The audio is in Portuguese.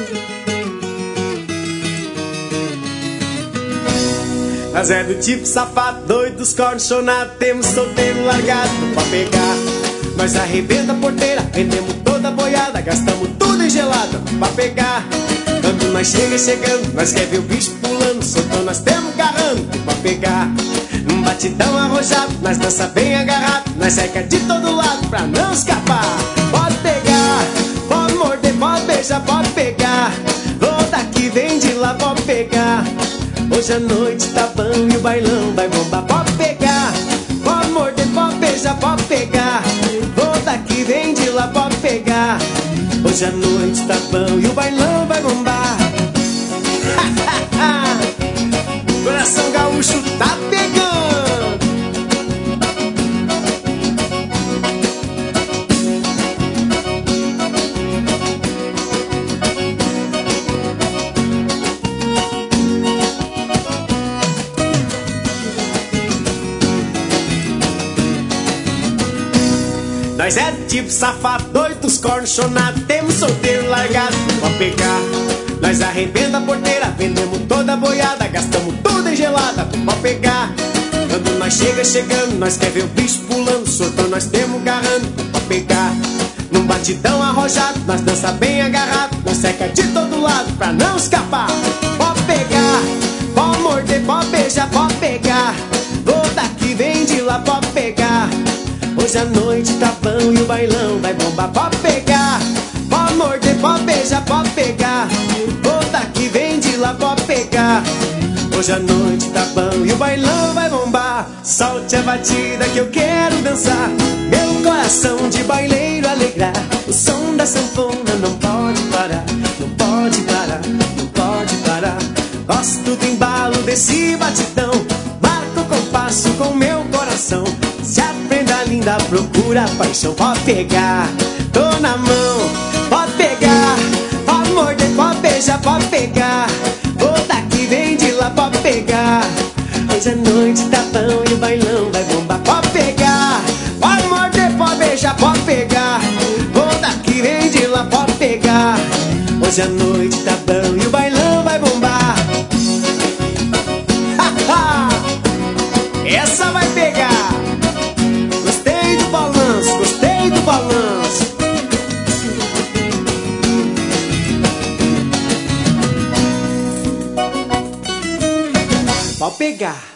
Nós é do tipo safado, doido dos cornos chonados, temos solteiro largado pra pegar. Nós arrebenta a porteira, vendemos toda a boiada, gastamos tudo em gelada pra pegar. Quando nós chegando, nós quer ver o bicho pulando, soltando, nós temos garrando pra pegar. Num batidão arrojado, nós dança bem agarrado, nós cerca de todo lado pra não escapar. Pode pegar, pode morder, pode beijar, pode pegar. Vou daqui, vem de lá, pode pegar. Hoje a noite tá bom e o bailão vai bombar. Pode pegar, pode morder, pode beijar, pode pegar. Vou daqui, vem de lá, pode pegar. Hoje a noite tá bom e o bailão vai bombar. Coração gaúcho tá pegando. Nós é tipo safado, doido dos cornos chonados, temos solteiro largado pra pegar. Nós arrebenta a porteira, vendemos toda a boiada, gastamos tudo em gelada pra pegar. Quando nós chegando, nós quer ver o bicho pulando, soltando, nós temos garrando pra pegar. Num batidão arrojado, nós dança bem agarrado, nós seca de todo lado pra não escapar. Pode pegar, pode morder, pode beijar, pode pegar. Vou daqui, vem de lá, pode pegar. Hoje a noite tá bom e o bailão vai bombar. Pode pegar, pode morder, pode beijar, pode pegar. Vou daqui, vem de lá, pode pegar. Hoje a noite tá bom e o bailão vai bombar. Solte a batida que eu quero dançar, meu coração de baileiro alegrar. O som da sanfona não pode parar, não pode parar, não pode parar. Gosto do embalo desse batidão, marco o compasso com meu coração. Se a prenda linda procura paixão, pode pegar, tô na mão. Pode pegar, pode morder, pode beijar, pode pegar. Vou daqui, vem de lá, pode pegar. Hoje a noite tá bom e o bailão vai bombar. Pode pegar, pode morder, pode beijar, pode pegar. Vou daqui, vem de lá, pode pegar. Hoje a noite tá bom e o bailão vai bombar. Essa vai pegar. Gostei do balanço, gostei do balanço. Pode pegar.